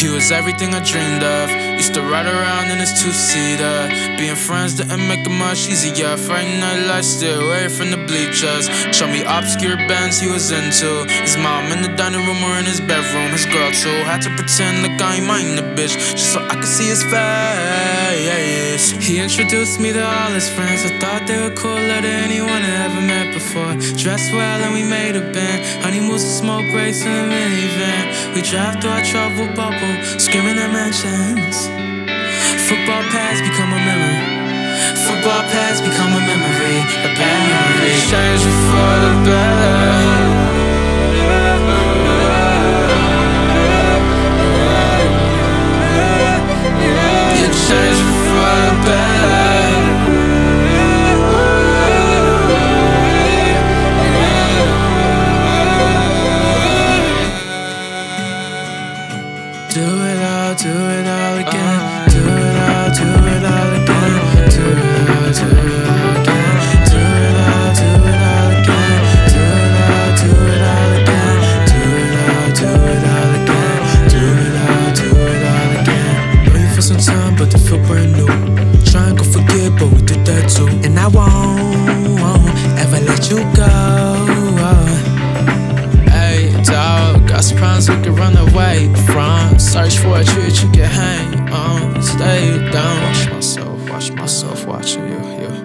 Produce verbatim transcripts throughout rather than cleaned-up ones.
He was everything I dreamed of. Used to ride around in his two-seater. Being friends didn't make it much easier. Friday night lights, stay away from the bleachers. Show me obscure bands he was into. His mom in the dining room or in his bedroom. His girl too. Had to pretend like I ain't mind the bitch, just so I could see his face. He introduced me to all his friends. I thought they were cooler than anyone I ever met before. Dressed well and we made a band. Honeymoons and smoke breaks in a minivan. We drive through our trouble bubble, screaming at mansions. Football pads become a memory. Football pads become a memory. A bad memory. Exchange it for the better. You change it for the better. Do it all, do it all again. Do it all, do it all again. Do it all, do it all again. Do it all, do it all again. Do it all, do it all again. Do it all, do it all again. Do it all, do it all again. Know you for some time, but they feel brand new. Try and go forget, but we did that too. And I won't ever let you go. Hey, dog, got some problems we can run away from. Search for a tree that you can hang on. Stay down. Watch myself, watch myself, watching you, yeah.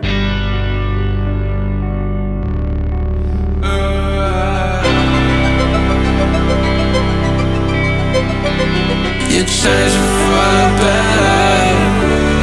You change it for the better.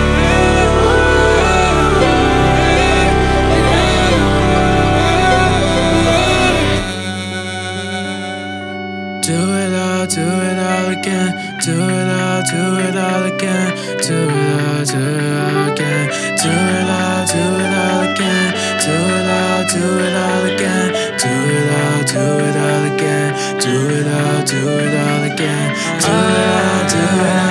Do it all, do it all again. Do it all, do it all again. Do it all, do it all again. Do it all, do it all again. Do it all, do it all again. Do it all, do it all again. Do it all, do it all again. Do it all, do it all.